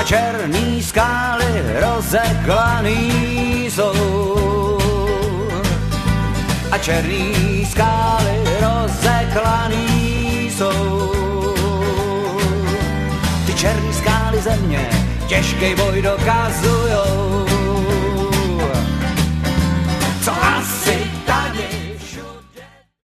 černý skály rozeklaný jsou. A černý skály rozeklaný jsou. Ty černý skály země těžkej boj dokazujou.